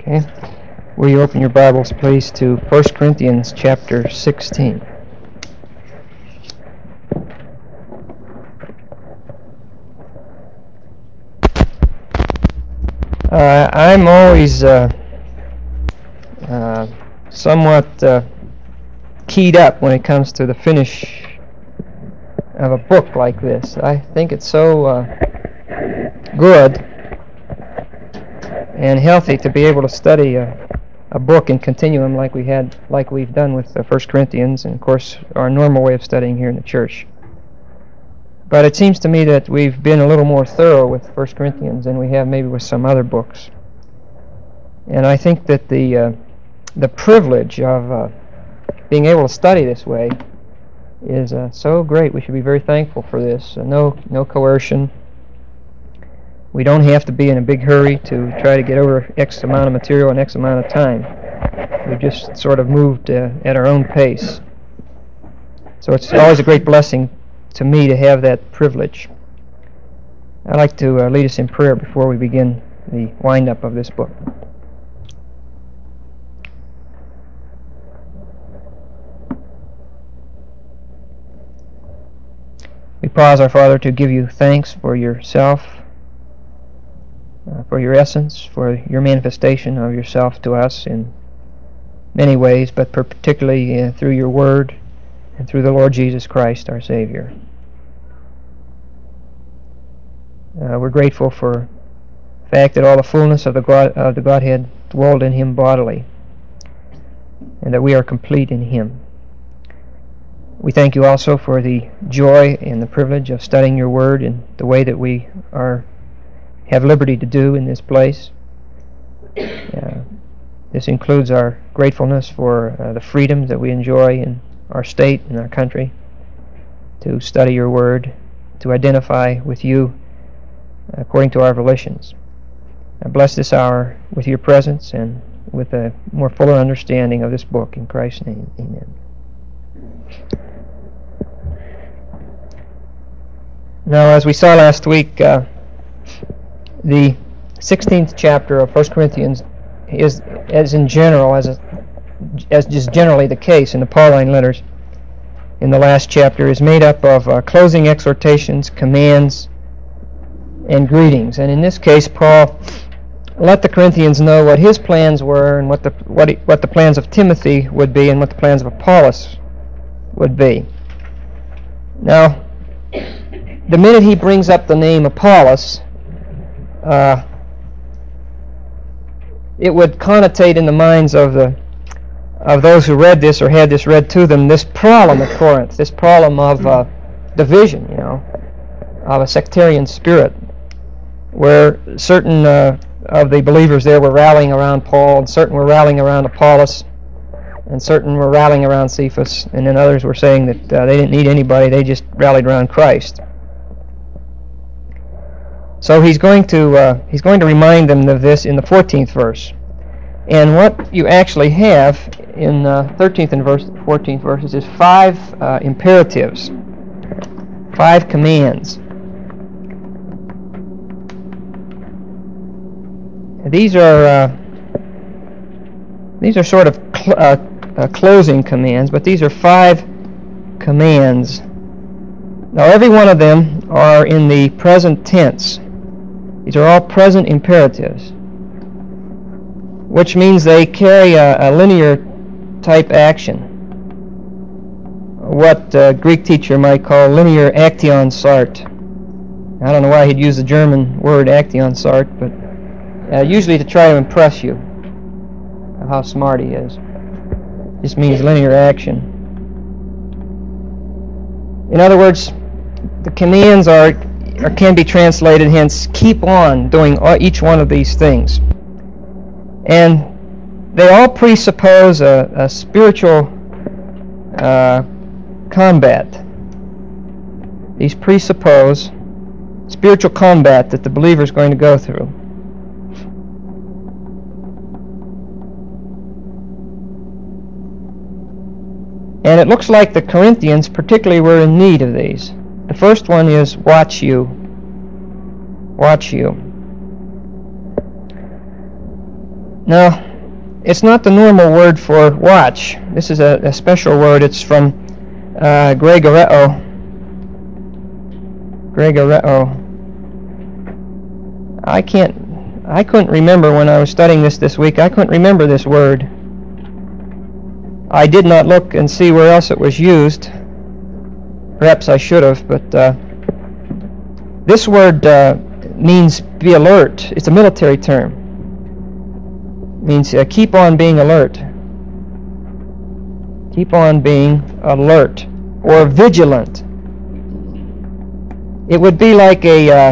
Okay. Will you open your Bibles, please, to 1 Corinthians chapter 16. I'm always somewhat keyed up when it comes to the finish of a book like this. I think it's so good and healthy to be able to study a book in continuum like we've done with 1 Corinthians, and of course our normal way of studying here in the church. But it seems to me that we've been a little more thorough with 1 Corinthians than we have maybe with some other books. And I think that the privilege of being able to study this way is so great. We should be very thankful for this. No coercion. We don't have to be in a big hurry to try to get over X amount of material in X amount of time. We've just sort of moved at our own pace. So it's always a great blessing to me to have that privilege. I'd like to lead us in prayer before we begin the wind-up of this book. We pause, our Father, to give you thanks for yourself, for your essence, for your manifestation of yourself to us in many ways, but particularly through your Word and through the Lord Jesus Christ, our Savior. We're grateful for the fact that all the fullness of the Godhead dwelled in Him bodily, and that we are complete in Him. We thank you also for the joy and the privilege of studying your Word in the way that we have liberty to do in this place. This includes our gratefulness for the freedoms that we enjoy in our state and our country to study your Word, to identify with you according to our volitions. Bless this hour with your presence and with a more fuller understanding of this book. In Christ's name, amen. Now, as we saw last week, the 16th chapter of 1 Corinthians is, as just generally the case in the Pauline letters in the last chapter, is made up of closing exhortations, commands, and greetings. And in this case, Paul let the Corinthians know what his plans were, and what the plans of Timothy would be, and what the plans of Apollos would be. Now, the minute he brings up the name Apollos, it would connotate in the minds of those who read this or had this read to them this problem at Corinth, this problem of division, of a sectarian spirit, where certain of the believers there were rallying around Paul, and certain were rallying around Apollos, and certain were rallying around Cephas, and then others were saying that they didn't need anybody, they just rallied around Christ. So he's going to remind them of this in the 14th verse. And what you actually have in 13th and 14th verses is 5 imperatives, 5 commands. These are sort of closing commands, but these are 5 commands. Now, every one of them are in the present tense. These are all present imperatives, which means they carry a linear type action, what a Greek teacher might call linear action sart. I don't know why he'd use the German word action sart, but usually to try to impress you of how smart he is. This means linear action. In other words, the commands can be translated, hence, keep on doing each one of these things. And they all presuppose a spiritual combat. These presuppose spiritual combat that the believer is going to go through. And it looks like the Corinthians particularly were in need of these. The first one is watch you. Watch you. Now, it's not the normal word for watch. This is a special word. It's from Gregoreo. Gregoreo. I couldn't remember when I was studying this week. I couldn't remember this word. I did not look and see where else it was used. Perhaps I should have, but this word means be alert. It's a military term. It means keep on being alert. Keep on being alert or vigilant. It would be like a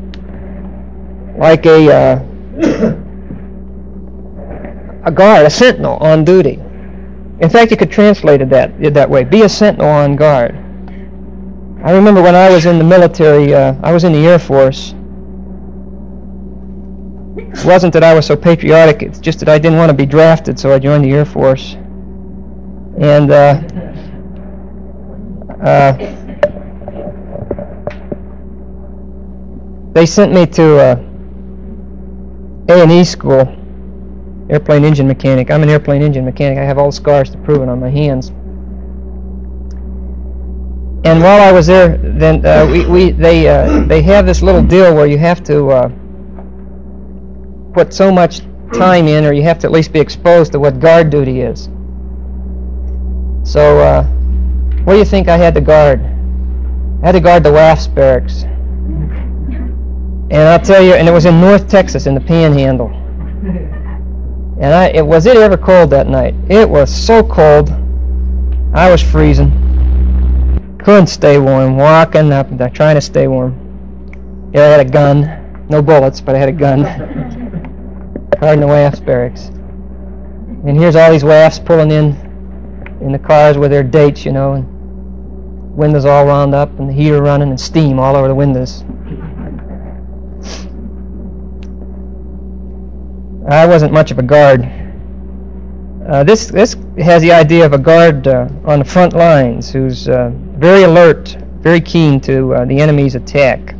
guard, a sentinel on duty. In fact, you could translate it that way. Be a sentinel on guard. I remember when I was in the military, I was in the Air Force. It wasn't that I was so patriotic, it's just that I didn't want to be drafted, so I joined the Air Force. And they sent me to A&E school, airplane engine mechanic. I'm an airplane engine mechanic. I have all the scars to prove it on my hands. And while I was there, then they have this little deal where you have to put so much time in, or you have to at least be exposed to what guard duty is. So, what do you think I had to guard? I had to guard the WAF's barracks. And I'll tell you, and it was in North Texas, in the Panhandle. And was it ever cold that night? It was so cold, I was freezing. Couldn't stay warm, walking up, trying to stay warm. Yeah, I had a gun. No bullets, but I had a gun. Guarding the WAF's barracks. And here's all these WAFs pulling in the cars with their dates, you know, and windows all wound up, and the heater running, and steam all over the windows. I wasn't much of a guard. This has the idea of a guard on the front lines who's very alert, very keen to the enemy's attack.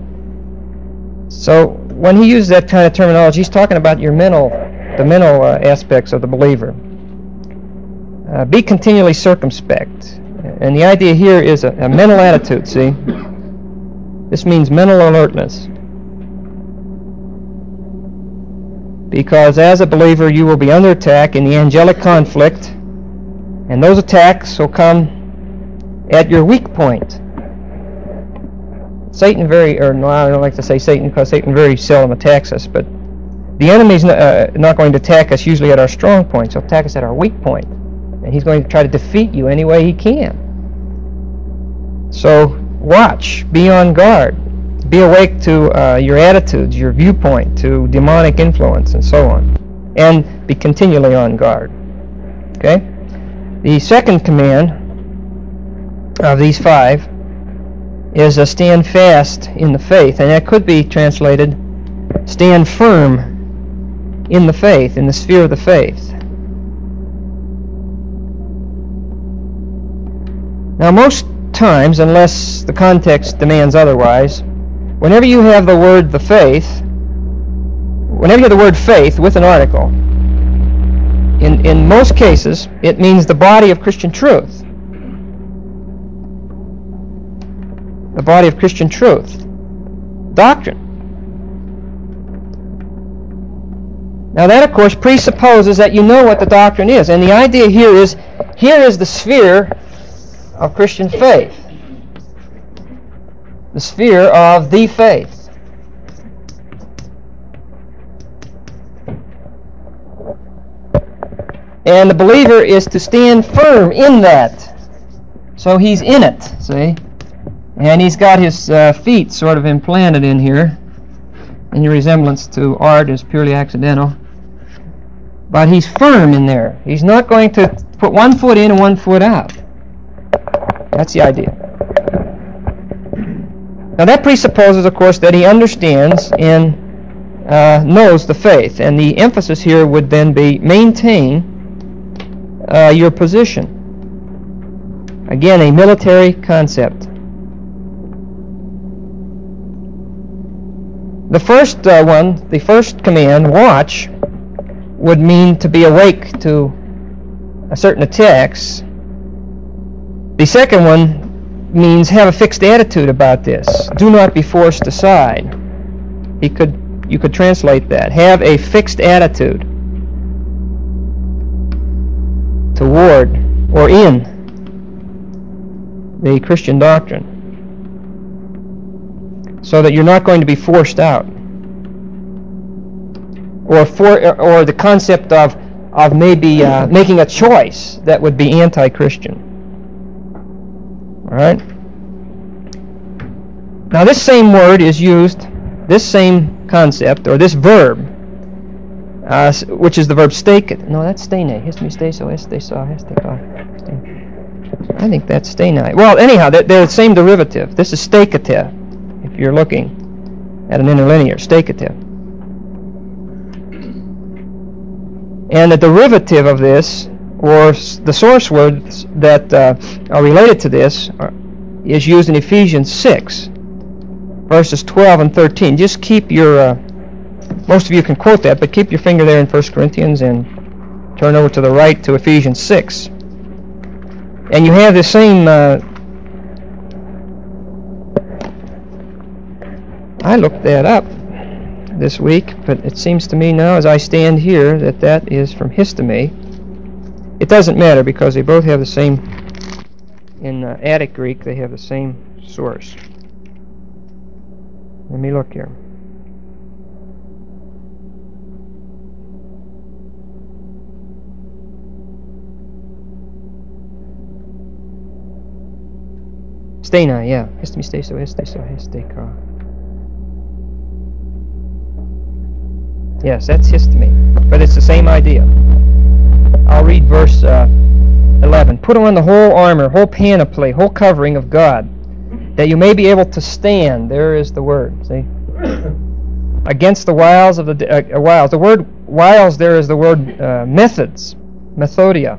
So when he uses that kind of terminology, he's talking about the mental aspects of the believer. Be continually circumspect. And the idea here is a mental attitude, see? This means mental alertness. Because as a believer, you will be under attack in the angelic conflict, and those attacks will come at your weak point. I don't like to say Satan, because Satan very seldom attacks us, but the enemy's not going to attack us usually at our strong points. He'll attack us at our weak point, and he's going to try to defeat you any way he can. So watch, be on guard. Be awake to your attitudes, your viewpoint, to demonic influence, and so on. And be continually on guard. Okay? The second command of these 5 is stand fast in the faith. And that could be translated, stand firm in the faith, in the sphere of the faith. Now, most times, unless the context demands otherwise, whenever you have the word faith with an article, in most cases, it means the body of Christian truth. The body of Christian truth. Doctrine. Now that, of course, presupposes that you know what the doctrine is. And the idea here is the sphere of Christian faith. The sphere of the faith. And the believer is to stand firm in that. So he's in it, see? And he's got his feet sort of implanted in here. Any resemblance to art is purely accidental. But he's firm in there. He's not going to put one foot in and one foot out. That's the idea. Now that presupposes, of course, that he understands and knows the faith. And the emphasis here would then be maintain your position. Again, a military concept. The first command, watch, would mean to be awake to a certain attacks. The second one means have a fixed attitude about this. Do not be forced aside. You could translate that. Have a fixed attitude toward or in the Christian doctrine, so that you're not going to be forced out, or the concept of maybe making a choice that would be anti-Christian. All right. Now, this same word is used, this same concept, or this verb, which is the verb stake. No, that's stene. Histomisteso, esteso, hesteka. I think that's stene. Well, anyhow, they're the same derivative. This is stakete, if you're looking at an interlinear, stakete. And the derivative of this, or the source words that are related to this, is used in Ephesians 6, verses 12 and 13. Just keep your, most of you can quote that, but keep your finger there in 1 Corinthians and turn over to the right to Ephesians 6. And you have the same, I looked that up this week, but it seems to me now as I stand here that is from histome. It doesn't matter because they both have the same, in Attic Greek, they have the same source. Let me look here. Stena, yeah. Histomisteso, esteso, hesteka. Yes, that's histome, but it's the same idea. I'll read verse 11. Put on the whole armor, whole panoply, whole covering of God, that you may be able to stand. There is the word, see? Against the wiles of the wiles. The word wiles there is the word methods, methodia.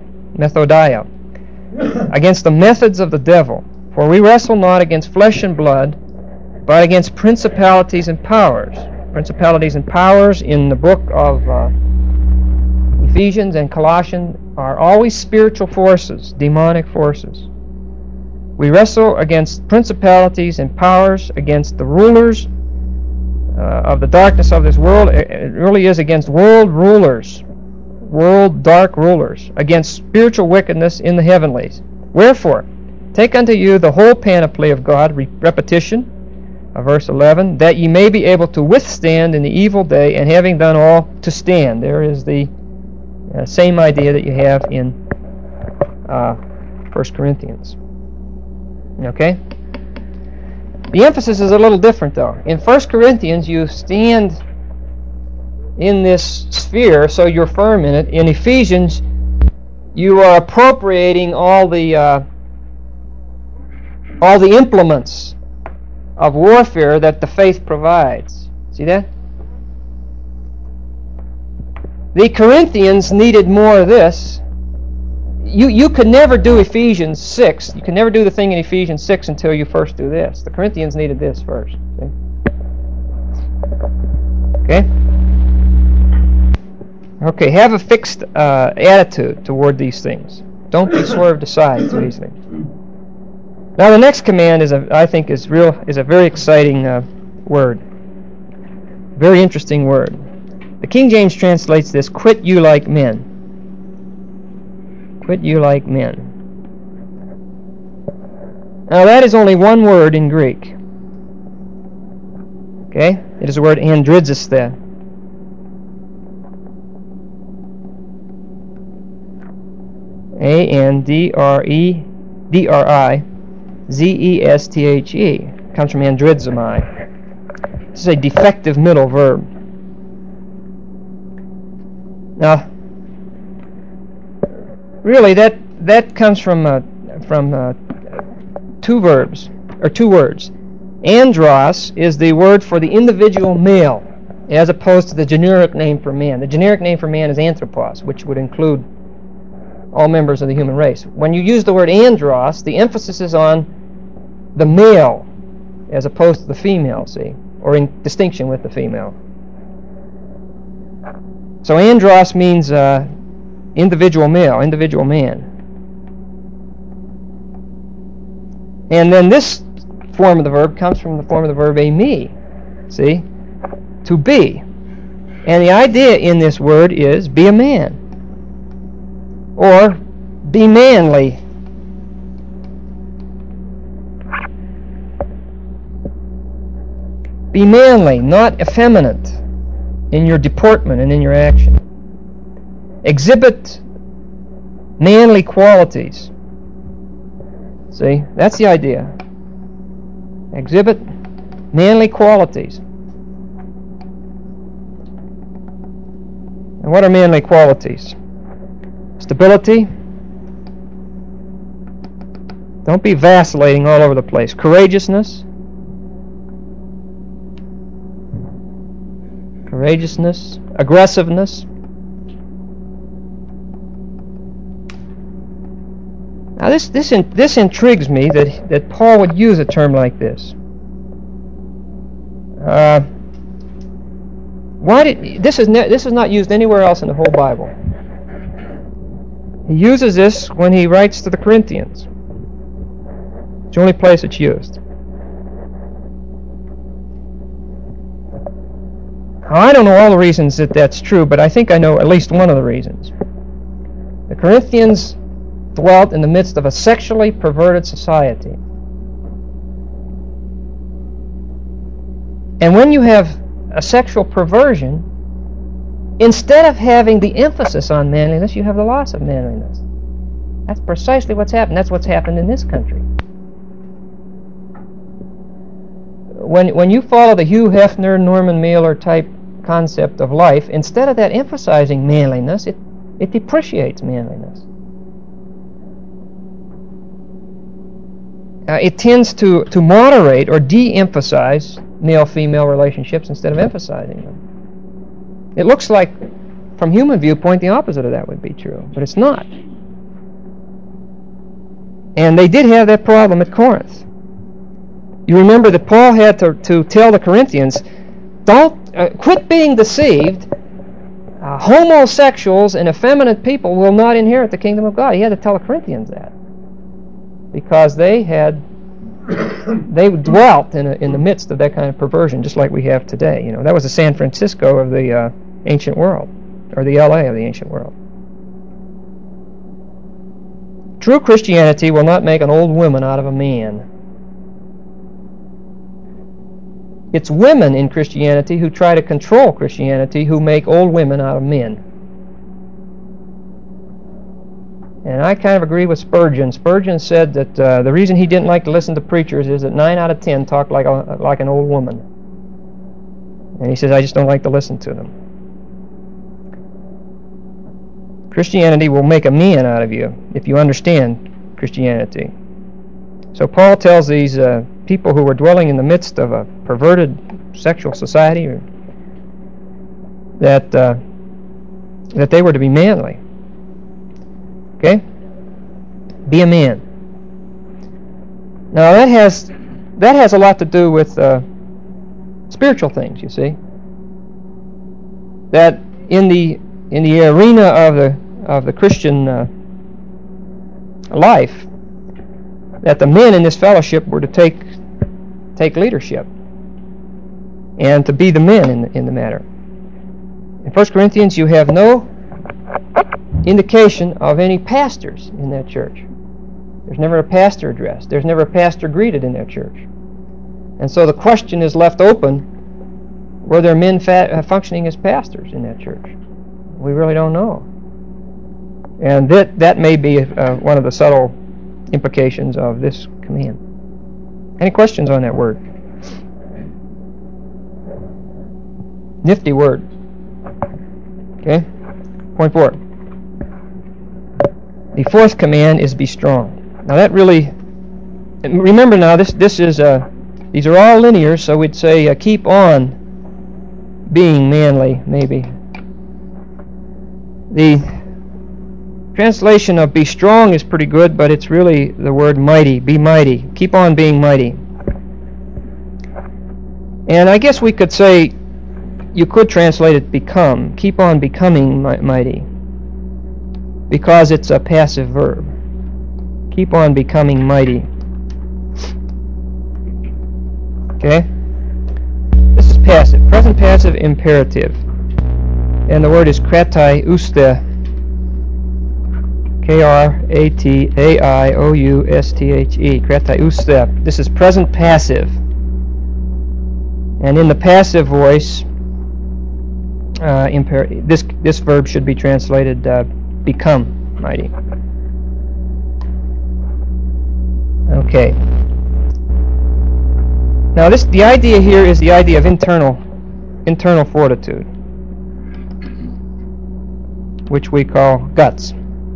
Against the methods of the devil. For we wrestle not against flesh and blood, but against principalities and powers. Principalities and powers in the book of Ephesians and Colossians are always spiritual forces, demonic forces. We wrestle against principalities and powers, against the rulers of the darkness of this world. It really is against world rulers, world dark rulers, against spiritual wickedness in the heavenlies. Wherefore, take unto you the whole panoply of God, repetition, verse 11, that ye may be able to withstand in the evil day, and having done all, to stand. There is the same idea that you have in 1 Corinthians. Okay? The emphasis is a little different, though. In 1 Corinthians, you stand in this sphere, so you're firm in it. In Ephesians, you are appropriating all the implements of warfare that the faith provides. See that? The Corinthians needed more of this. You could never do Ephesians 6. You can never do the thing in Ephesians 6 until you first do this. The Corinthians needed this first. See? Okay? Okay, have a fixed attitude toward these things. Don't be swerved aside to these things. Now the next command I think is a very exciting word. Very interesting word. The King James translates this, quit you like men. Quit you like men. Now that is only one word in Greek. Okay? It is the word andriziste. A-N-D-R-I-Z-E-S-T-H-E. Comes from andrizomai. This is a defective middle verb. Now, really, that comes from two verbs, or two words. Andros is the word for the individual male, as opposed to the generic name for man. The generic name for man is anthropos, which would include all members of the human race. When you use the word andros, the emphasis is on the male, as opposed to the female, see, or in distinction with the female. So andros means individual male, individual man. And then this form of the verb comes from the form of the verb eimi. See? To be. And the idea in this word is be a man. Or be manly. Be manly, not effeminate in your deportment and in your action. Exhibit manly qualities. See, that's the idea. Exhibit manly qualities. And what are manly qualities? Stability. Don't be vacillating all over the place. Courageousness. Courageousness. Aggressiveness. Now this intrigues me that Paul would use a term like this. This is not used anywhere else in the whole Bible. He uses this when he writes to the Corinthians. It's the only place it's used. Now, I don't know all the reasons that that's true, but I think I know at least one of the reasons. The Corinthians dwelt in the midst of a sexually perverted society. And when you have a sexual perversion, instead of having the emphasis on manliness, you have the loss of manliness. That's precisely what's happened. That's what's happened in this country. When you follow the Hugh Hefner, Norman Mailer type concept of life, instead of that emphasizing manliness, it depreciates manliness. It tends to moderate or de-emphasize male-female relationships instead of emphasizing them. It looks like, from human viewpoint, the opposite of that would be true, but it's not. And they did have that problem at Corinth. You remember that Paul had to tell the Corinthians, quit being deceived. Homosexuals and effeminate people will not inherit the kingdom of God. He had to tell the Corinthians that, because they dwelt in the midst of that kind of perversion, just like we have today. You know, that was the San Francisco of the ancient world, or the LA of the ancient world. True Christianity will not make an old woman out of a man. It's women in Christianity who try to control Christianity who make old women out of men. And I kind of agree with Spurgeon. Spurgeon said that the reason he didn't like to listen to preachers is that 9 out of 10 talk like an old woman. And he says, I just don't like to listen to them. Christianity will make a man out of you if you understand Christianity. So Paul tells these people who were dwelling in the midst of a perverted sexual society that they were to be manly. Okay? Be a man. Now that has a lot to do with spiritual things, you see. That in the arena of the Christian life, that the men in this fellowship were to take leadership and to be the men in the matter. In 1 Corinthians, you have no indication of any pastors in that church. There's never a pastor addressed. There's never a pastor greeted in that church. And so the question is left open, were there men functioning as pastors in that church? We really don't know. And that may be one of the subtle implications of this command. Any questions on that word? Nifty word. Okay? Point 4. The fourth command is be strong. Now that really, remember now, this is these are all linear, so we'd say keep on being manly, maybe. The translation of be strong is pretty good, but it's really the word mighty. Be mighty. Keep on being mighty. And I guess we could say, you could translate it become. Keep on becoming mighty, because it's a passive verb. Keep on becoming mighty. Okay? This is passive. Present passive imperative. And the word is kratai uste. K-R-A-T-A-I-O-U-S-T-H-E. Kratai uste. This is present passive. And in the passive voice, this verb should be translated become mighty. Okay. Now the idea here is the idea of internal fortitude, which we call guts.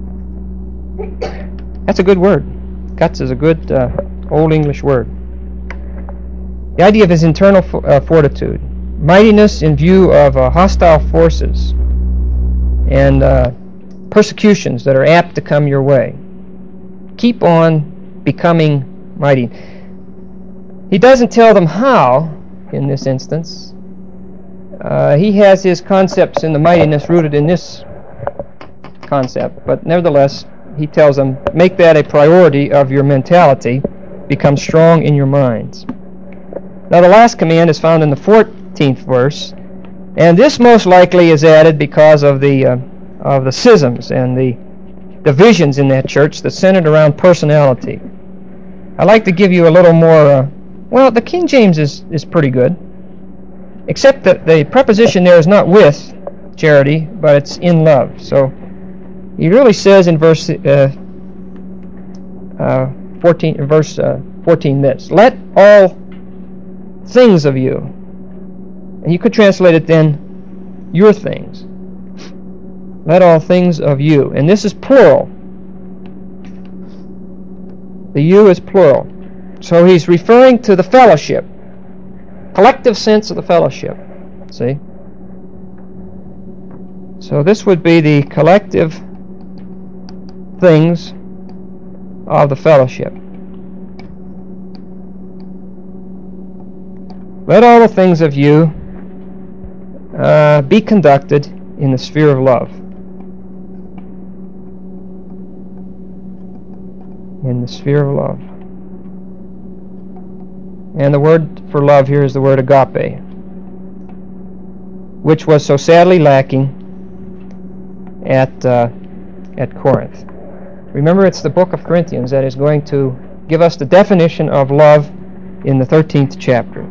That's a good word. Guts is a good Old English word. The idea of his internal fortitude, mightiness in view of hostile forces and persecutions that are apt to come your way. Keep on becoming mighty. He doesn't tell them how in this instance. He has his concepts in the mightiness rooted in this concept, but nevertheless, he tells them, make that a priority of your mentality, become strong in your minds. Now the last command is found in the 14th verse, and this most likely is added because of the schisms and the divisions in that church that centered around personality. I'd like to give you a little more, well, the King James is pretty good, except that the preposition there is not with charity, but it's in love. So he really says in verse 14 this, let all things of you, and you could translate it then, your things. Let all things of you, and this is plural. The you is plural. So he's referring to the fellowship, collective sense of the fellowship. See? So this would be the collective things of the fellowship. Let all the things of you be conducted in the sphere of love. In the sphere of love. And the word for love here is the word agape, which was so sadly lacking at Corinth. Remember, it's the book of Corinthians that is going to give us the definition of love in the 13th chapter.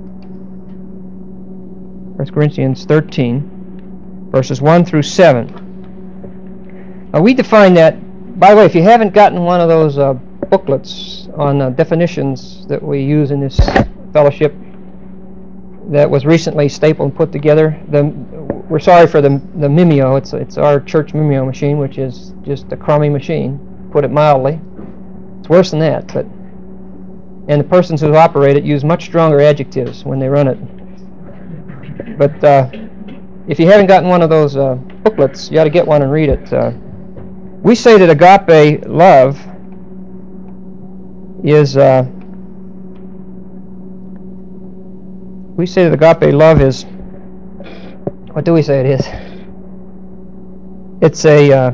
1 Corinthians 13, verses 1 through 7. Now we define that. By the way, if you haven't gotten one of those booklets on definitions that we use in this fellowship that was recently stapled and put together, we're sorry for the Mimeo. It's our church Mimeo machine, which is just a crummy machine, put it mildly. It's worse than that, and the persons who operate it use much stronger adjectives when they run it. But if you haven't gotten one of those booklets, you ought to get one and read it. We say that agape love is what do we say it is? It's a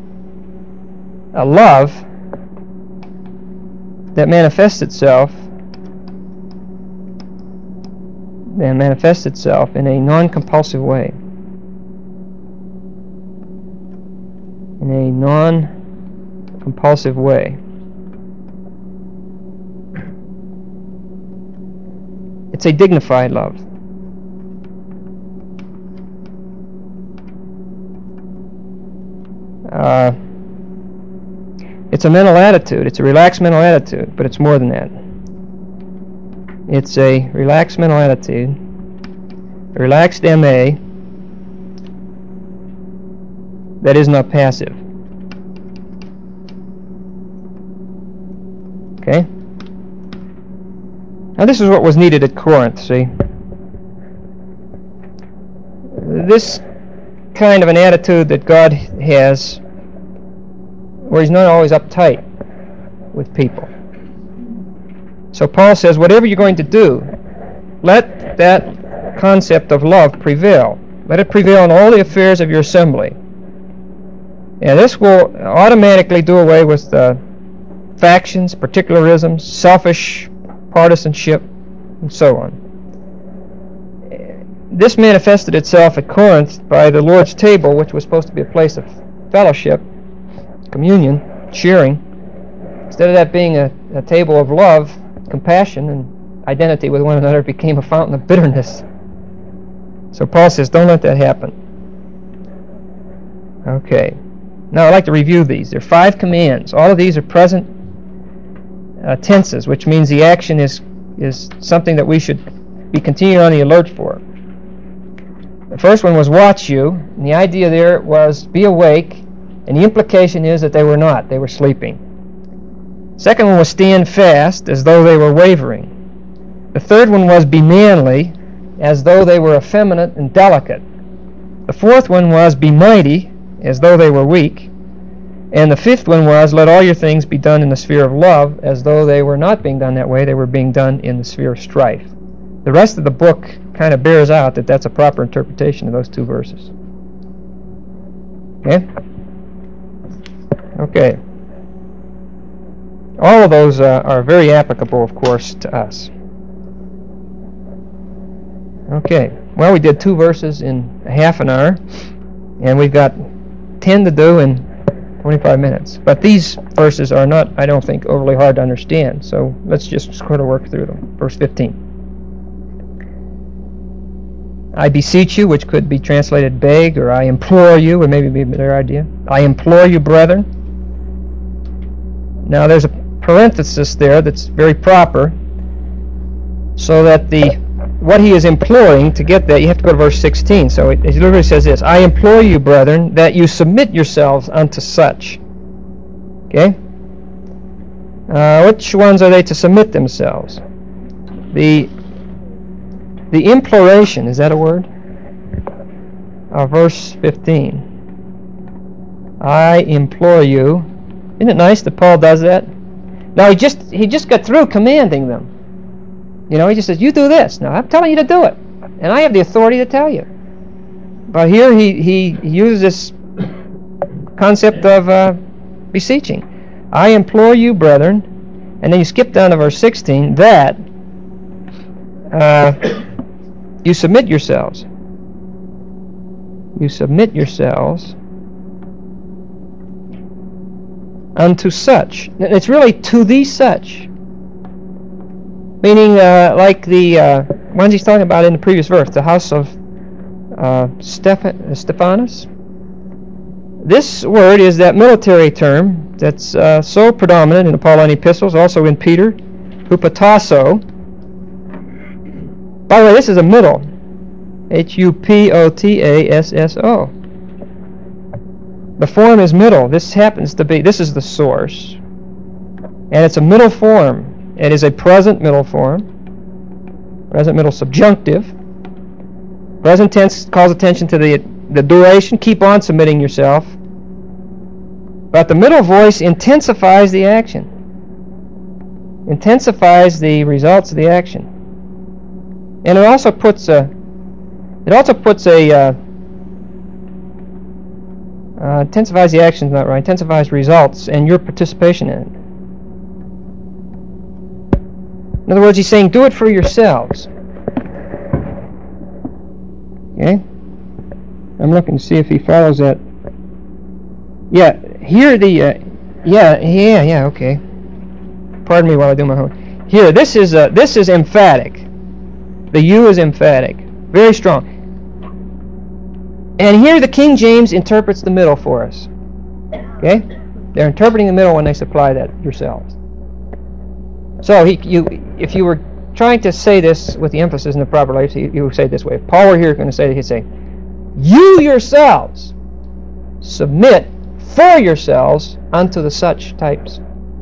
love that manifests itself in a non-compulsive way. In a non-compulsive way. It's a dignified love. It's a mental attitude. It's a relaxed mental attitude, but it's more than that. It's a relaxed mental attitude, a relaxed MA that is not passive. Okay? Now this is what was needed at Corinth, see? This kind of an attitude that God has, where He's not always uptight with people. So Paul says, whatever you're going to do, let that concept of love prevail. Let it prevail in all the affairs of your assembly. And this will automatically do away with factions, particularisms, selfish partisanship, and so on. This manifested itself at Corinth by the Lord's table, which was supposed to be a place of fellowship, communion, sharing. Instead of that being a table of love, compassion, and identity with one another, it became a fountain of bitterness. So Paul says, don't let that happen. Okay. Now I'd like to review these. There are 5 commands. All of these are present tenses, which means the action is something that we should be continuing on the alert for. The first one was watch you, and the idea there was be awake, and the implication is that they were not. They were sleeping. Second one was stand fast, as though they were wavering. The third one was be manly, as though they were effeminate and delicate. The fourth one was be mighty, as though they were weak. And the fifth one was let all your things be done in the sphere of love, as though they were not being done that way, they were being done in the sphere of strife. The rest of the book kind of bears out that that's a proper interpretation of those 2 verses. Okay? Okay. All of those are very applicable, of course, to us. Okay. Well, we did 2 verses in a half an hour, and we've got 10 to do in 25 minutes. But these verses are not, I don't think, overly hard to understand. So let's just sort of work through them. Verse 15. I beseech you, which could be translated beg, or I implore you, would maybe be a better idea. I implore you, brethren. Now there's a parenthesis there that's very proper, so that what he is imploring, to get that, you have to go to verse 16. So it literally says this, I implore you, brethren, that you submit yourselves unto such. Okay? Which ones are they to submit themselves? The imploration, is that a word? Verse 15. I implore you. Isn't it nice that Paul does that? Now he just got through commanding them. You know, he just says, you do this. Now I'm telling you to do it. And I have the authority to tell you. But here he uses this concept of beseeching. I implore you, brethren, and then you skip down to verse 16, that you submit yourselves. You submit yourselves unto such. It's really to the such. Meaning like the ones he's talking about in the previous verse, the house of Stephanus. This word is that military term that's so predominant in the Pauline epistles, also in Peter, hupatasso. By the way, this is a middle. Hupotasso. The form is middle. This happens to be, this is the source. And it's a middle form. It is a present middle form. Present middle subjunctive. Present tense calls attention to the duration. Keep on submitting yourself. But the middle voice intensifies the action. Intensifies the results of the action. And it also puts intensifies the action, not right, intensifies results and your participation in it. In other words, he's saying, do it for yourselves. Okay? I'm looking to see if he follows that. Yeah, here okay. Pardon me while I do my homework. Here, this is emphatic. The U is emphatic. Very strong. And here the King James interprets the middle for us. Okay? They're interpreting the middle when they supply that yourselves. So if you were trying to say this with the emphasis in the proper place, you would say it this way. If Paul were here going to say it, he'd say, you yourselves submit for yourselves unto the such types.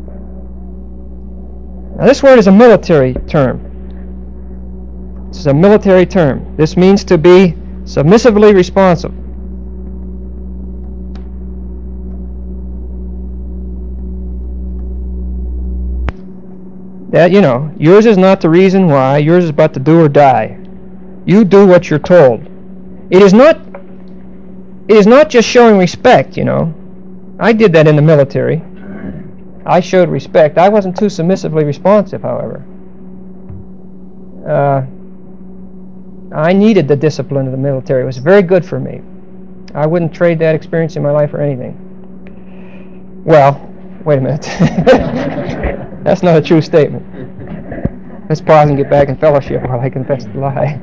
Now this word is a military term. It's a military term. This means to be submissively responsive. That, yours is not the reason why, yours is but to do or die. You do what you're told. It is not just showing respect, you know. I did that in the military. I showed respect. I wasn't too submissively responsive, however. I needed the discipline of the military. It was very good for me. I wouldn't trade that experience in my life for anything. Well, wait a minute. That's not a true statement. Let's pause and get back in fellowship while I confess the lie.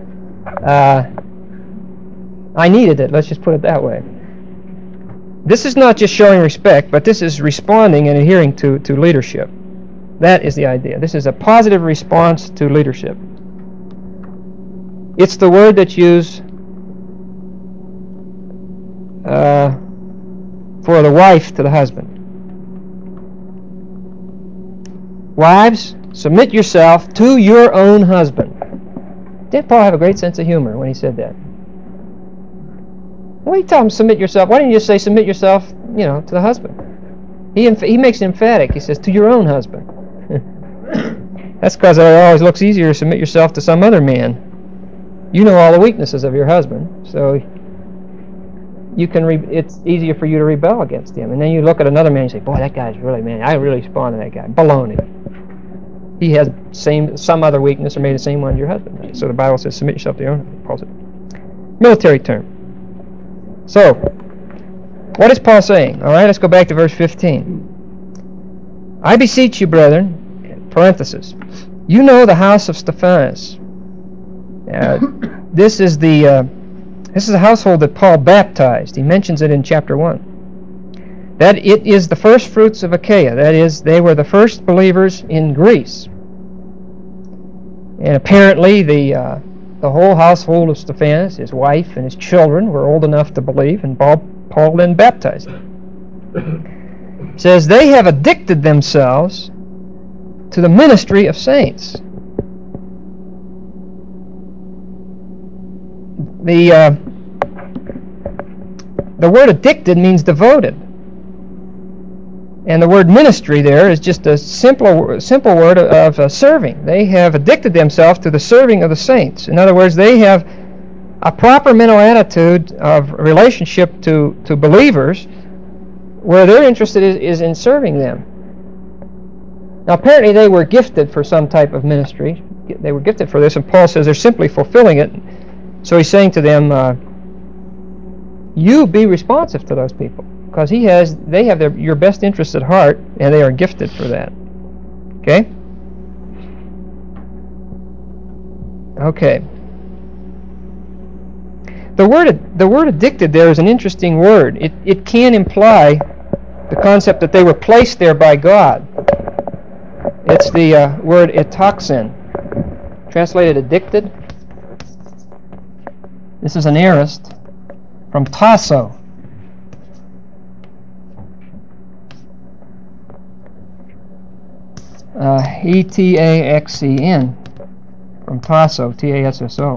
I needed it. Let's just put it that way. This is not just showing respect, but this is responding and adhering to leadership. That is the idea. This is a positive response to leadership. It's the word that's used for the wife to the husband. Wives, submit yourself to your own husband. Didn't Paul have a great sense of humor when he said that? Why do you tell him submit yourself? Why didn't you just say submit yourself, you know, to the husband? He makes it emphatic. He says to your own husband. That's because it always looks easier to submit yourself to some other man. You know all the weaknesses of your husband, so you can. It's easier for you to rebel against him. And then you look at another man and you say, "Boy, that guy's really man. I really respond to that guy." Baloney. He has some other weakness or maybe the same one your husband has. So the Bible says, "Submit yourself to your own husband." Military term. So, what is Paul saying? All right, let's go back to verse 15. I beseech you, brethren, parenthesis, you know the house of Stephanas. This is a household that Paul baptized. He mentions it in chapter 1. That it is the first fruits of Achaia. That is, they were the first believers in Greece. And apparently the whole household of Stephanas, his wife and his children, were old enough to believe, and Paul then baptized them. It says, they have addicted themselves to the ministry of saints. The word addicted means devoted. And the word ministry there is just a simple word of serving. They have addicted themselves to the serving of the saints. In other words, they have a proper mental attitude of relationship to believers where their interest is in serving them. Now, apparently they were gifted for some type of ministry. They were gifted for this, and Paul says they're simply fulfilling it. So he's saying to them, you be responsive to those people. Because they have your best interests at heart, and they are gifted for that. Okay? Okay. The word addicted there is an interesting word. It can imply the concept that they were placed there by God. It's the word etoxin, translated addicted. This is an aorist from tasso. Etaxen, from tasso, Tasso.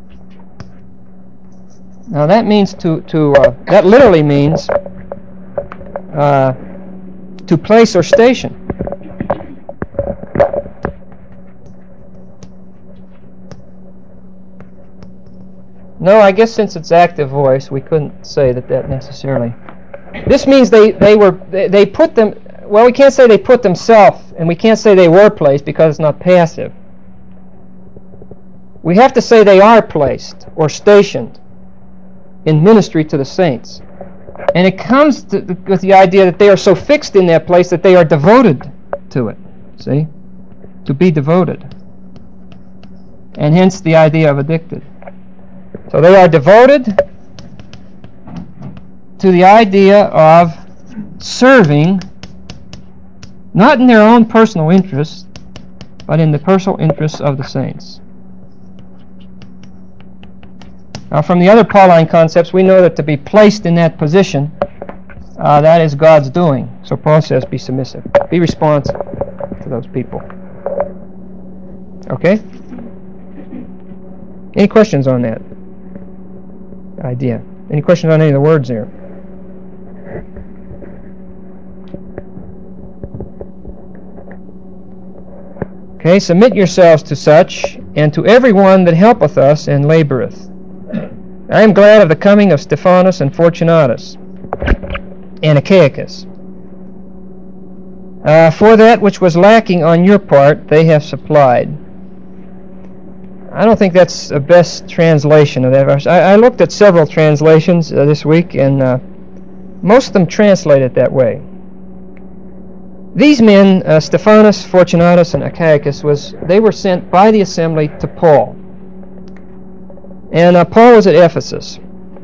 Now that means that literally means to place or station. No, I guess since it's active voice, we couldn't say that necessarily. This means they put them. Well, we can't say they put themselves, and we can't say they were placed because it's not passive. We have to say they are placed or stationed in ministry to the saints. And it comes with the idea that they are so fixed in that place that they are devoted to it. See? To be devoted. And hence the idea of addicted. So they are devoted to the idea of serving, not in their own personal interests, but in the personal interests of the saints. Now, from the other Pauline concepts, we know that to be placed in that position, that is God's doing. So Paul says, be submissive. Be responsive to those people. Okay? Any questions on that idea? Any questions on any of the words there? Okay, submit yourselves to such and to every one that helpeth us and laboureth. I am glad of the coming of Stephanus and Fortunatus and Achaicus. For that which was lacking on your part, they have supplied. I don't think that's the best translation of that verse. I looked at several translations this week, and most of them translate it that way. These men, Stephanus, Fortunatus, and Achaicus, they were sent by the assembly to Paul. And Paul was at Ephesus.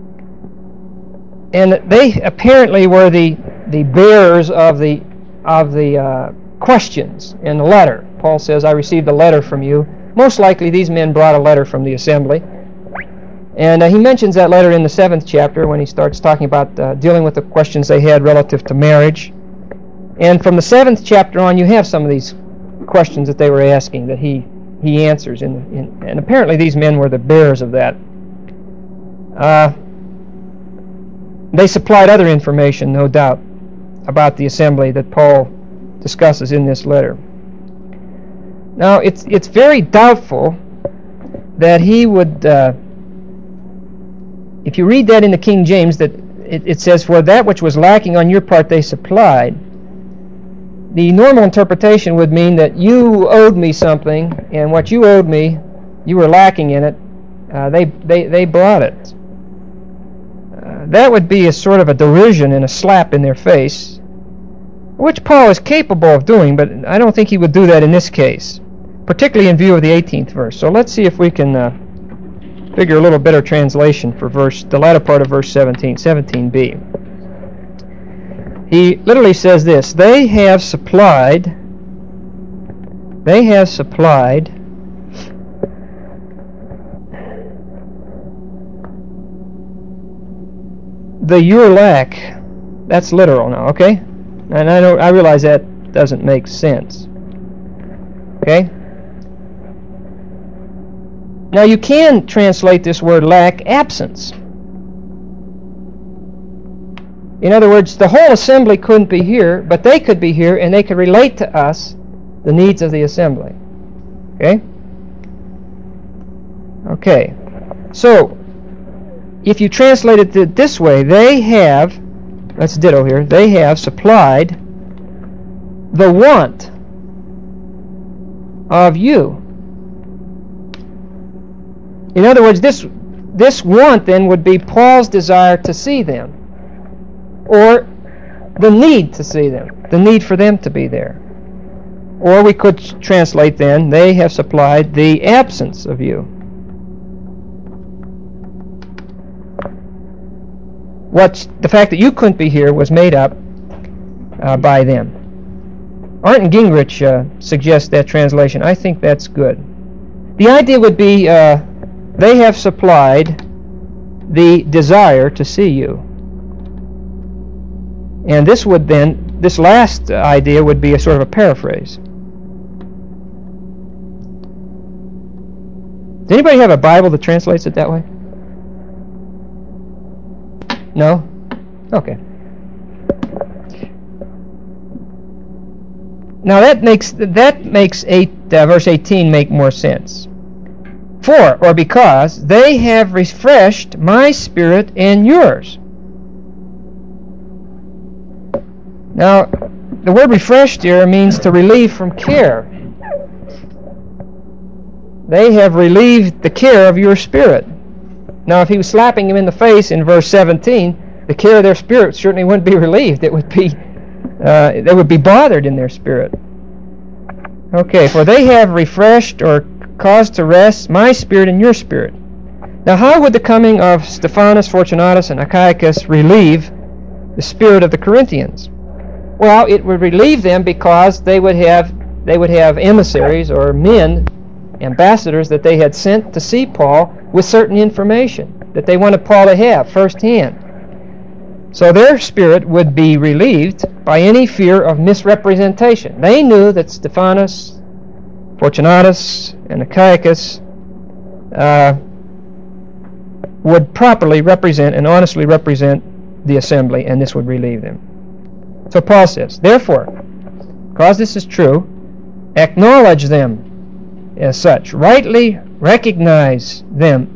And they apparently were the bearers of the questions in the letter. Paul says, I received a letter from you. Most likely these men brought a letter from the assembly. And he mentions that letter in the 7th chapter when he starts talking about dealing with the questions they had relative to marriage. And from the 7th chapter on, you have some of these questions that they were asking that he answers. And apparently these men were the bearers of that. They supplied other information, no doubt, about the assembly that Paul discusses in this letter. Now, it's very doubtful that he would, if you read that in the King James, that it says, for that which was lacking on your part they supplied. The normal interpretation would mean that you owed me something, and what you owed me, you were lacking in it, they brought it. That would be a sort of a derision and a slap in their face, which Paul is capable of doing, but I don't think he would do that in this case, particularly in view of the 18th verse. So let's see if we can figure a little better translation for the latter part of verse 17b. He literally says this, they have supplied your lack. That's literal now, okay? And I realize that doesn't make sense. Okay? Now you can translate this word lack absence. In other words, the whole assembly couldn't be here, but they could be here and they could relate to us the needs of the assembly. Okay? Okay. So, if you translate it this way, they have, that's ditto here, they have supplied the want of you. In other words, this want then would be Paul's desire to see them, or the need to see them, the need for them to be there. Or we could translate then, they have supplied the absence of you. The fact that you couldn't be here was made up by them. Arndt and Gingrich suggest that translation. I think that's good. The idea would be they have supplied the desire to see you. And this last idea would be a sort of a paraphrase. Does anybody have a Bible that translates it that way? No? Okay. Now that makes verse 18 make more sense. For, or because, they have refreshed my spirit and yours. Now, the word refreshed here means to relieve from care. They have relieved the care of your spirit. Now, if he was slapping him in the face in verse 17, the care of their spirit certainly wouldn't be relieved. It would be, they would be bothered in their spirit. Okay, for they have refreshed or caused to rest my spirit and your spirit. Now, how would the coming of Stephanus, Fortunatus, and Achaicus relieve the spirit of the Corinthians? Well, it would relieve them because they would have emissaries or men, ambassadors that they had sent to see Paul with certain information that they wanted Paul to have firsthand. So their spirit would be relieved by any fear of misrepresentation. They knew that Stephanus, Fortunatus, and Achaicus would properly represent and honestly represent the assembly, and this would relieve them. So Paul says, therefore, because this is true, acknowledge them as such. Rightly recognize them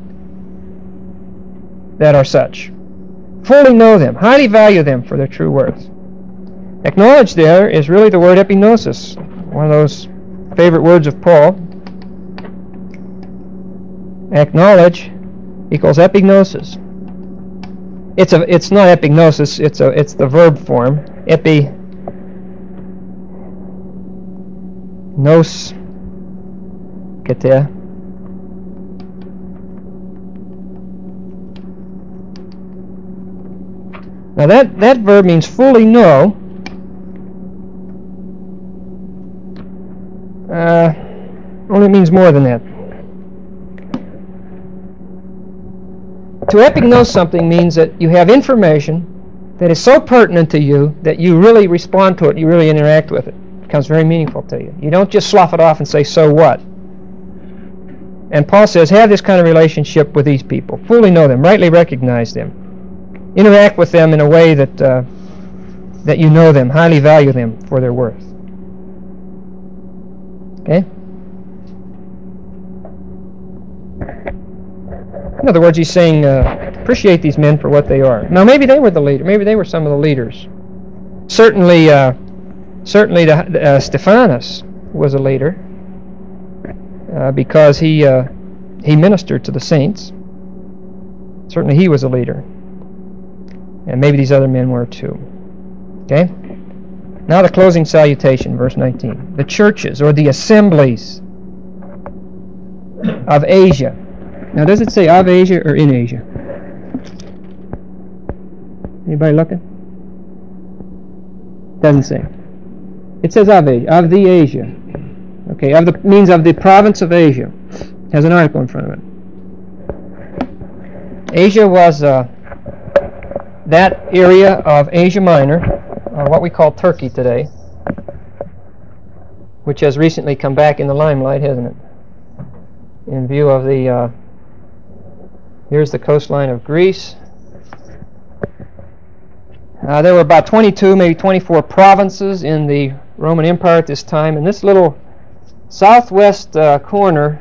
that are such. Fully know them. Highly value them for their true worth. Acknowledge there is really the word epignosis, one of those favorite words of Paul. Acknowledge equals epignosis. It's not epignosis. It's the verb form. Epignos kete. Now that verb means fully know. Only means more than that. To epignose something means that you have information that is so pertinent to you that you really respond to it, you really interact with it. It becomes very meaningful to you. You don't just slough it off and say, so what? And Paul says, have this kind of relationship with these people. Fully know them, rightly recognize them. Interact with them in a way that that you know them, highly value them for their worth. Okay? In other words, he's saying, appreciate these men for what they are. Now, maybe they were the leader. Maybe they were some of the leaders. Certainly, Stephanus was a leader because he ministered to the saints. Certainly, he was a leader, and maybe these other men were too. Okay. Now, the closing salutation, verse 19: the churches or the assemblies of Asia. Now, does it say of Asia or in Asia? Anybody looking? Doesn't say. It says of Asia, of the Asia. Okay, means of the province of Asia. Has an article in front of it. Asia was that area of Asia Minor, what we call Turkey today, which has recently come back in the limelight, hasn't it? In view of the here's the coastline of Greece. There were about 22, maybe 24 provinces in the Roman Empire at this time, and this little southwest corner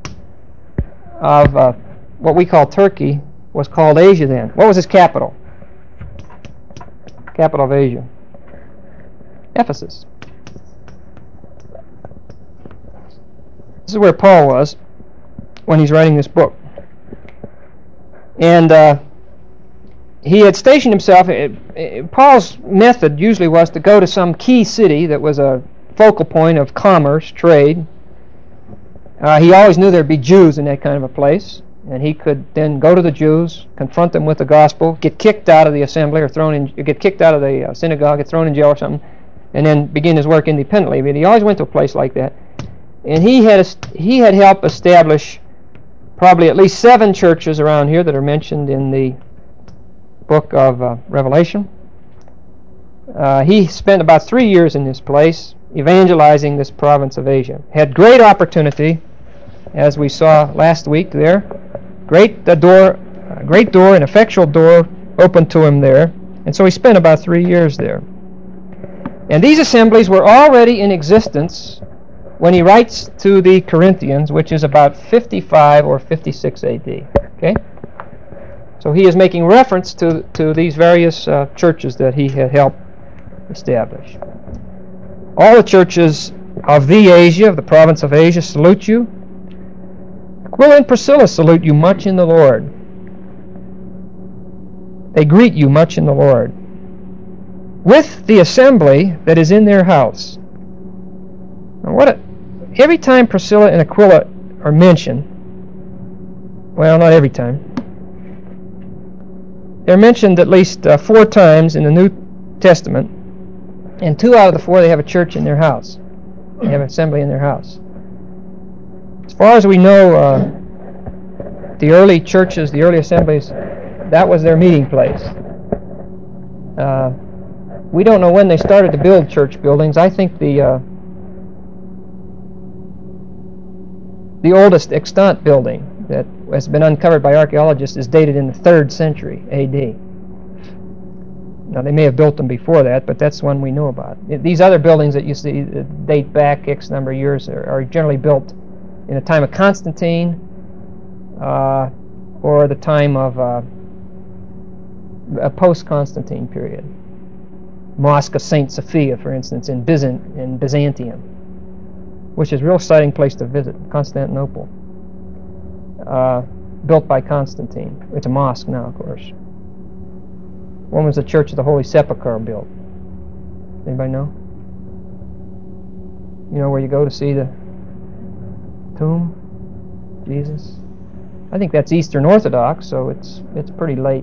of what we call Turkey was called Asia then. What was its capital? Capital of Asia. Ephesus. This is where Paul was when he's writing this book. And he had stationed himself. Paul's method usually was to go to some key city that was a focal point of commerce, trade. He always knew there'd be Jews in that kind of a place, and he could then go to the Jews, confront them with the gospel, get kicked out of the assembly or get kicked out of the synagogue, get thrown in jail or something, and then begin his work independently. But he always went to a place like that, and he had helped establish probably at least 7 churches around here that are mentioned in the book of Revelation. He spent about 3 years in this place evangelizing this province of Asia. Had great opportunity, as we saw last week there. Great door, an effectual door opened to him there. And so he spent about 3 years there. And these assemblies were already in existence when he writes to the Corinthians, which is about 55 or 56 A.D. Okay? So he is making reference to these various churches that he had helped establish. All the churches of the Asia, of the province of Asia, salute you. Aquila and Priscilla salute you much in the Lord. They greet you much in the Lord, with the assembly that is in their house. Now, every time Priscilla and Aquila are mentioned, well, not every time, they're mentioned at least 4 times in the New Testament, and 2 out of the 4 they have a church in their house. They have an assembly in their house. As far as we know, the early churches, the early assemblies, that was their meeting place. We don't know when they started to build church buildings. I think the oldest extant building that has been uncovered by archaeologists is dated in the 3rd century A.D. Now, they may have built them before that, but that's one we know about. These other buildings that you see that date back X number of years are generally built in the time of Constantine, or the time of a post-Constantine period. Mosque of St. Sophia, for instance, in Byzantium, which is a real exciting place to visit, Constantinople. Built by Constantine. It's a mosque now, of course. When was the Church of the Holy Sepulchre built? Anybody know? You know where you go to see the tomb? Jesus? I think that's Eastern Orthodox, so it's pretty late.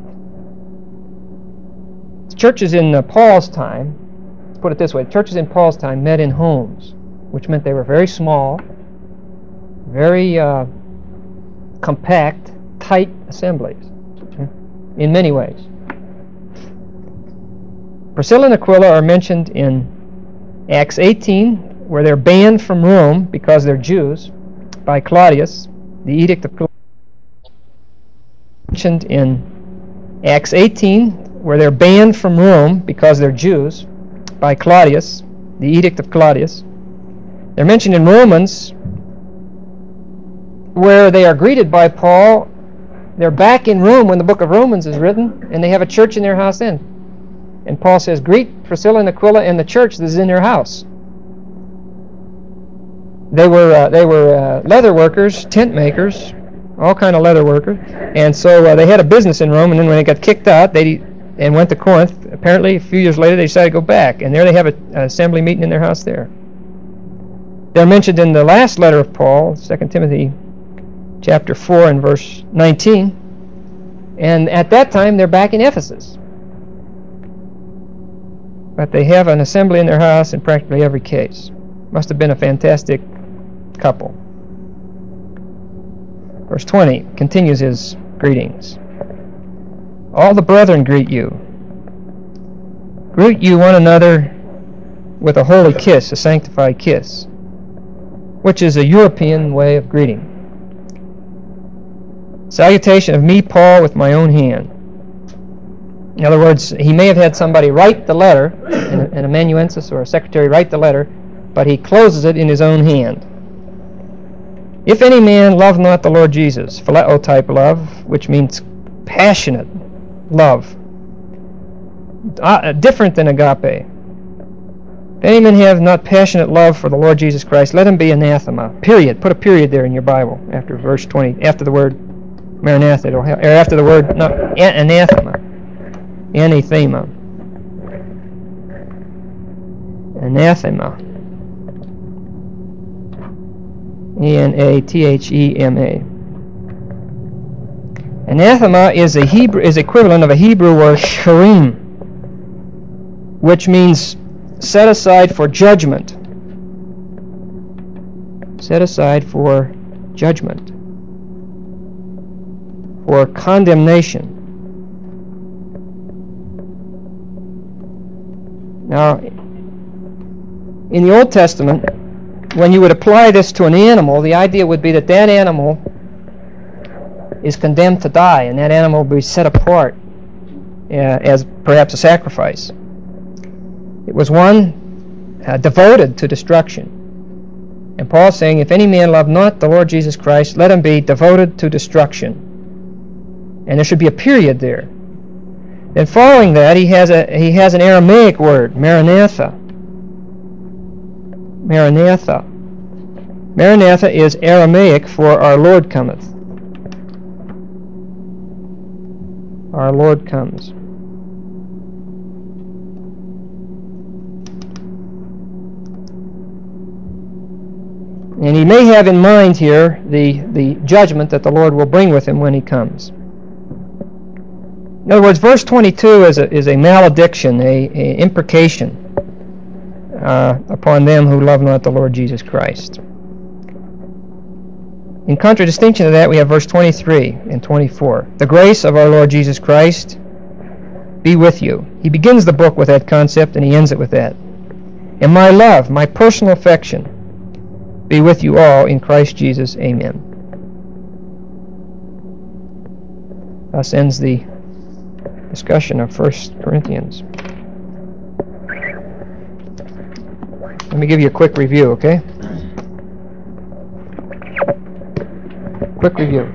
Churches in Paul's time, let's put it this way, churches in Paul's time met in homes, which meant they were very small, very compact, tight assemblies, in many ways. Priscilla and Aquila are mentioned in Acts 18, where they're banned from Rome because they're Jews by Claudius, the Edict of Claudius. Mentioned in Acts 18, where they're banned from Rome because they're Jews by Claudius, the Edict of Claudius. They're mentioned in Romans, where they are greeted by Paul. They're back in Rome when the book of Romans is written, and they have a church in their house then. And Paul says, greet Priscilla and Aquila and the church that is in their house. They were leather workers, tent makers, all kind of leather workers. And so they had a business in Rome, and then when they got kicked out, and went to Corinth. Apparently, a few years later, they decided to go back, and there they have an assembly meeting in their house there. They're mentioned in the last letter of Paul, 2 Timothy chapter 4 and verse 19, and at that time, they're back in Ephesus. But they have an assembly in their house in practically every case. Must have been a fantastic couple. Verse 20 continues his greetings. All the brethren greet you. Greet you one another with a holy kiss, a sanctified kiss, which is a European way of greeting. Salutation of me, Paul, with my own hand. In other words, he may have had somebody write the letter, an amanuensis or a secretary write the letter, but he closes it in his own hand. If any man love not the Lord Jesus, phileo type love, which means passionate love, different than agape. If any man have not passionate love for the Lord Jesus Christ, let him be anathema. Period. Put a period there in your Bible after verse 20, after the word Maranatha, or after the word anathema. Anathema. Anathema. Anathema. Anathema is equivalent of a Hebrew word sharim, which means set aside for judgment. Set aside for judgment, for condemnation. Now, in the Old Testament, when you would apply this to an animal, the idea would be that that animal is condemned to die, and that animal will be set apart as perhaps a sacrifice. It was one devoted to destruction. And Paul's saying, if any man love not the Lord Jesus Christ, let him be devoted to destruction. And there should be a period there. Then following that, he has an Aramaic word, Maranatha. Maranatha. Maranatha is Aramaic for our Lord cometh. Our Lord comes. And he may have in mind here the judgment that the Lord will bring with him when he comes. In other words, verse 22 is a malediction, a imprecation upon them who love not the Lord Jesus Christ. In contradistinction to that, we have verse 23 and 24. The grace of our Lord Jesus Christ be with you. He begins the book with that concept and he ends it with that. And my love, my personal affection, be with you all in Christ Jesus. Amen. Thus ends the discussion of 1 Corinthians. Let me give you a quick review, okay? quick review.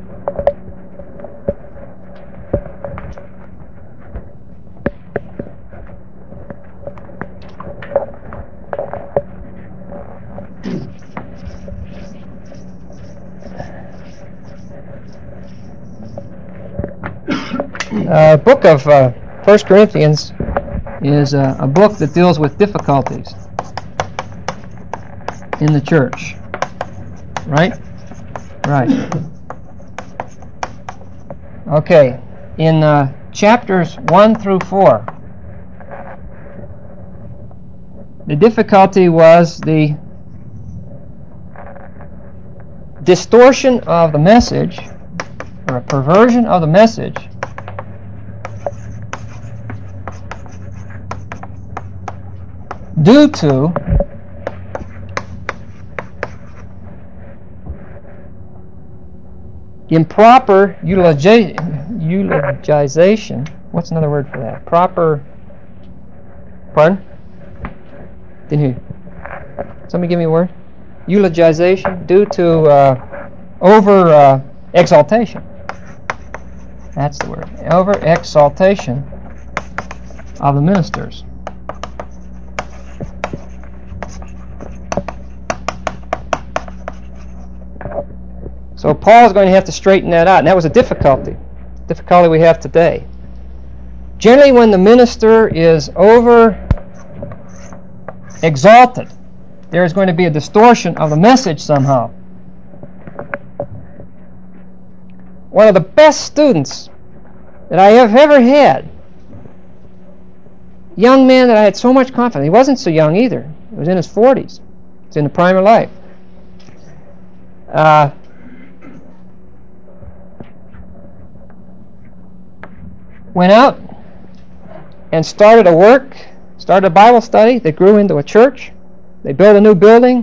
Book of 1 Corinthians is a book that deals with difficulties in the church. Right? Right. Okay. In chapters 1 through 4, the difficulty was the distortion of the message, or a perversion of the message, due to improper eulogization. What's another word for that? Proper. Pardon? Didn't hear you. Somebody give me a word. Eulogization due to over exaltation. That's the word. Over exaltation of the ministers. So Paul's going to have to straighten that out, and that was a difficulty we have today. Generally, when the minister is over exalted, there is going to be a distortion of the message somehow. One of the best students that I have ever had, young man that I had so much confidence. He wasn't so young either. He was in his 40s. He's in the prime of life. Went out and started a Bible study that grew into a church. They built a new building.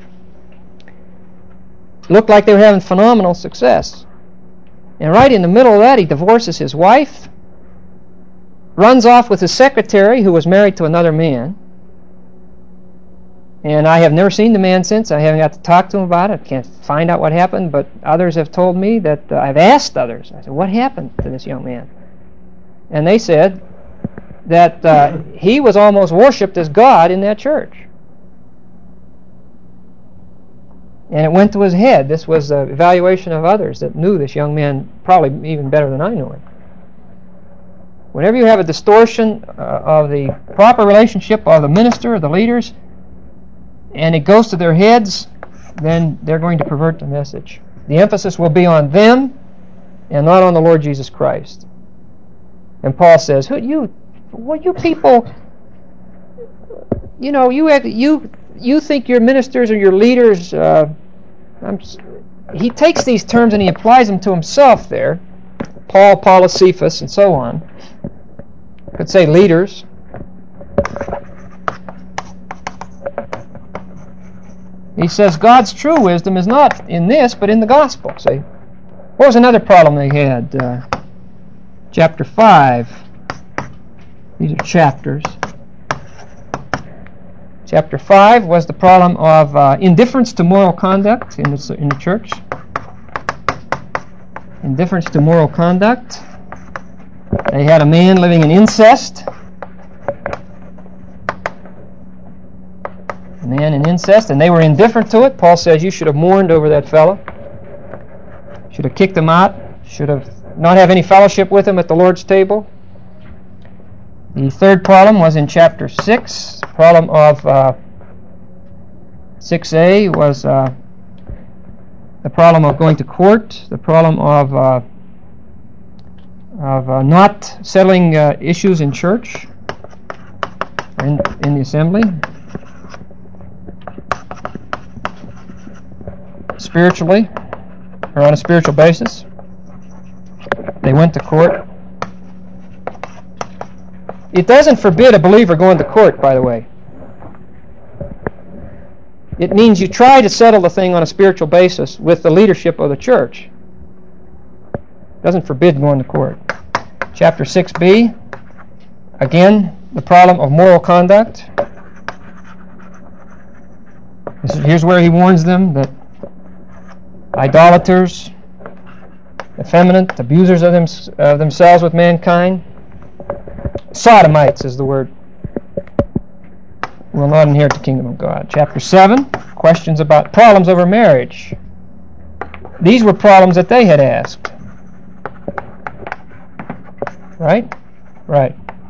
Looked like they were having phenomenal success. And right in the middle of that, he divorces his wife, runs off with his secretary, who was married to another man. And I have never seen the man since. I haven't got to talk to him about it. I can't find out what happened, but others have told me that I've asked others. I said, what happened to this young man? And they said that he was almost worshipped as God in that church. And it went to his head. This was an evaluation of others that knew this young man probably even better than I knew him. Whenever you have a distortion of the proper relationship of the minister or the leaders, and it goes to their heads, then they're going to pervert the message. The emphasis will be on them and not on the Lord Jesus Christ. And Paul says, you people, you think your ministers or your leaders, he takes these terms and he applies them to himself there. Paul, Apollos, Cephas, and so on. Could say leaders. He says God's true wisdom is not in this, but in the gospel. See? What was another problem they had? Chapter 5. These are chapters. Chapter 5 was the problem of indifference to moral conduct in the church. Indifference to moral conduct. They had a man living in incest. A man in incest, and they were indifferent to it. Paul says you should have mourned over that fellow. Should have kicked him out. Should have not have any fellowship with him at the Lord's table. The third problem was in chapter 6. The problem of 6a was the problem of going to court, the problem of not settling issues in church, or in the assembly. Spiritually, or on a spiritual basis. They went to court. It doesn't forbid a believer going to court, by the way. It means you try to settle the thing on a spiritual basis with the leadership of the church. It doesn't forbid going to court. Chapter 6b, again, the problem of moral conduct. Here's where he warns them that idolaters, effeminate, abusers of themselves with mankind. Sodomites is the word. Will not inherit the kingdom of God. Chapter 7, questions about problems over marriage. These were problems that they had asked. Right? Right.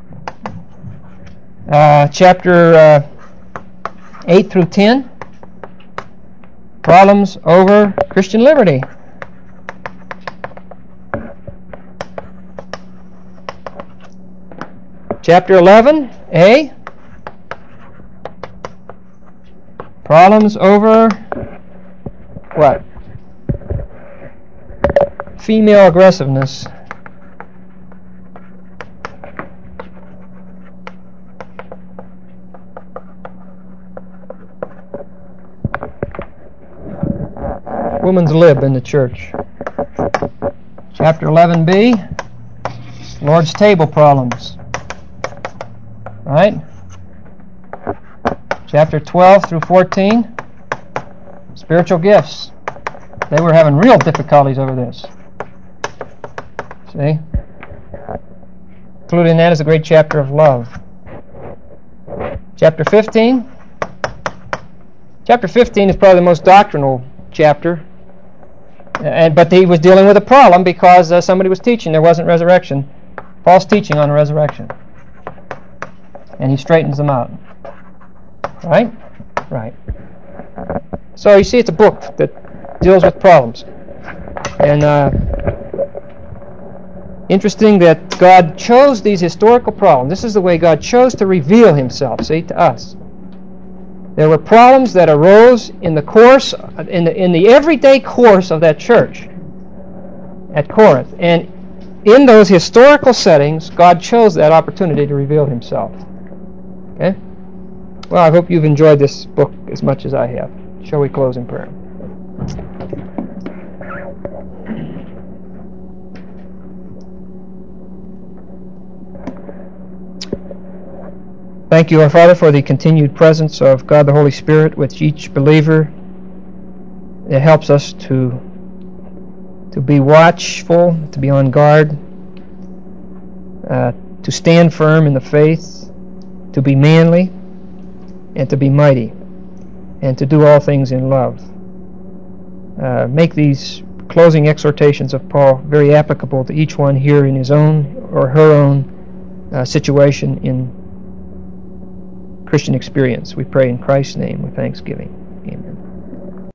Chapter 8 through 10, problems over Christian liberty. Chapter 11a, problems over what? Female aggressiveness. Woman's lib in the church. Chapter 11b, Lord's table problems. Right? Chapter 12 through 14, spiritual gifts. They were having real difficulties over this. See? Included in that is a great chapter of love. Chapter 15. Chapter 15 is probably the most doctrinal chapter. But he was dealing with a problem because somebody was teaching there wasn't resurrection. False teaching on resurrection. And he straightens them out. Right? Right. So you see, it's a book that deals with problems. And interesting that God chose these historical problems. This is the way God chose to reveal himself, see, to us. There were problems that arose in the course, in the everyday course of that church at Corinth. And in those historical settings, God chose that opportunity to reveal himself. Okay? Well, I hope you've enjoyed this book as much as I have. Shall we close in prayer? Thank you, our Father, for the continued presence of God the Holy Spirit with each believer. It helps us to be watchful, to be on guard, to stand firm in the faith, to be manly, and to be mighty, and to do all things in love. Make these closing exhortations of Paul very applicable to each one here in his own or her own situation in Christian experience. We pray in Christ's name with thanksgiving.